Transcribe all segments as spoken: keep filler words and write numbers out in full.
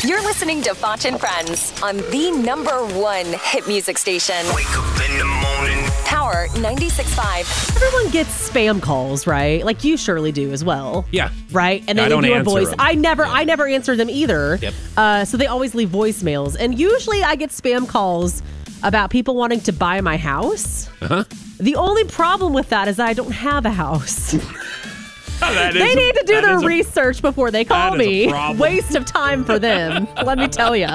You're listening to Foch and Friends on the number one hit music station. Wake up in the morning. Power ninety-six point five. Everyone gets spam calls, right? Like you surely do as well. Yeah. Right? And I they don't leave you a answer voice. them. I never I never answer them either. Yep. Uh, so they always leave voicemails. And usually I get spam calls about people wanting to buy my house. Uh-huh. The only problem with that is that I don't have a house. That is They a- need to do that their is a- research before they call that is a me. problem. Waste of time for them, let me tell you.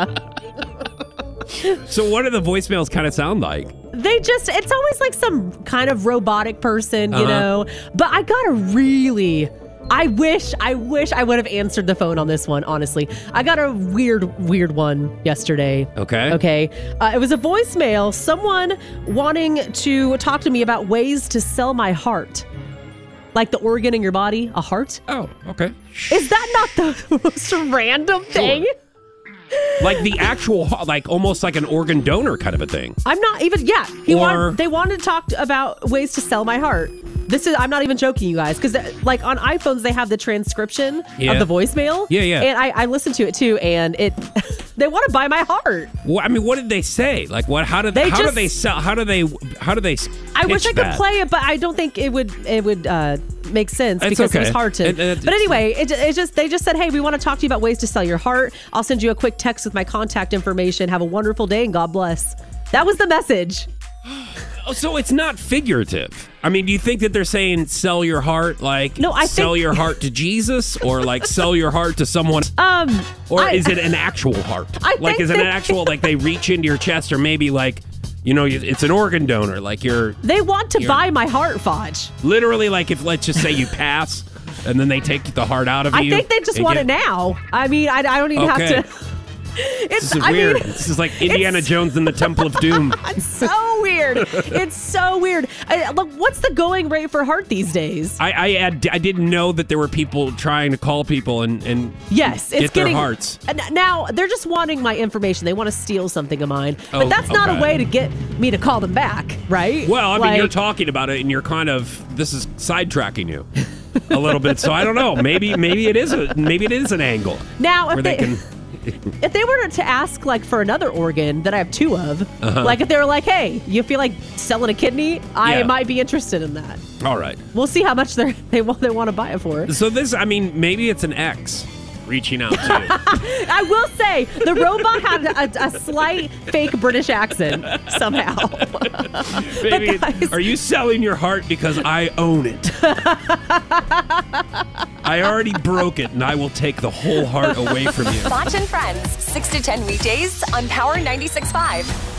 So what do the voicemails kind of sound like? They just, it's always like some kind of robotic person, you Uh-huh. know? But I got a really, I wish, I wish I would have answered the phone on this one, honestly. I got a weird, weird one yesterday. Okay. Okay. Uh, it was a voicemail, someone wanting to talk to me about ways to sell my heart. Like the organ in your body, a heart. Oh, okay. Is that not the most random thing? Like the actual, like almost like an organ donor kind of a thing. I'm not even, yeah. He Or- want, they wanted to talk to, about ways to sell my heart. This is, I'm not even joking, you guys, because like on iPhones, they have the transcription Yeah. of the voicemail. Yeah, yeah. And I, I listened to it too, and it, they want to buy my heart. Well, I mean, what did they say? Like, what? How did They how do just- they sell? How do they? How do they? I wish I pitch could that? play it, but I don't think it would, it would uh, make sense It's because it was okay. hard to. It- it- but anyway, it, it just, they just said, hey, we want to talk to you about ways to sell your heart. I'll send you a quick text with my contact information. Have a wonderful day and God bless. That was the message. Oh, so it's not figurative. I mean, do you think that they're saying sell your heart, like No, I sell think- your heart to Jesus, or like sell your heart to someone, Um, or I- is it an actual heart? I like, think is it an they- actual like they reach into your chest, or maybe like, you know, it's an organ donor, like you're They want to You're- buy my heart, Foch. literally like if let's just say you pass, and then they take the heart out of I you. think they just and want get- it now. I mean, I, I don't even Okay. have to. It's This is I weird. mean, this is like Indiana it's- Jones and the Temple of Doom. it's so weird. It's so weird. I, look, what's the going rate for heart these days? I I, had, I didn't know that there were people trying to call people and, and Yes, it's get their getting hearts. And now they're just wanting my information. They want to steal something of mine, Oh, but that's not okay. a way to get me to call them back, right? Well, I mean, Like, you're talking about it, and you're kind of this is sidetracking you a little bit. So I don't know. Maybe maybe it is a maybe it is an angle now where if they they, can. if they were to ask like for another organ that I have two of, Uh-huh. like if they were like, hey, you feel like selling a kidney, I Yeah. might be interested in that. All right. We'll see how much they they want they want to buy it for. So this, I mean, maybe it's an ex reaching out to you. I will say the robot had a, a slight fake British accent somehow. Baby, guys- are you selling your heart because I own it? I already broke it, and I will take the whole heart away from you. Foch and Friends, six to ten weekdays on Power ninety-six point five.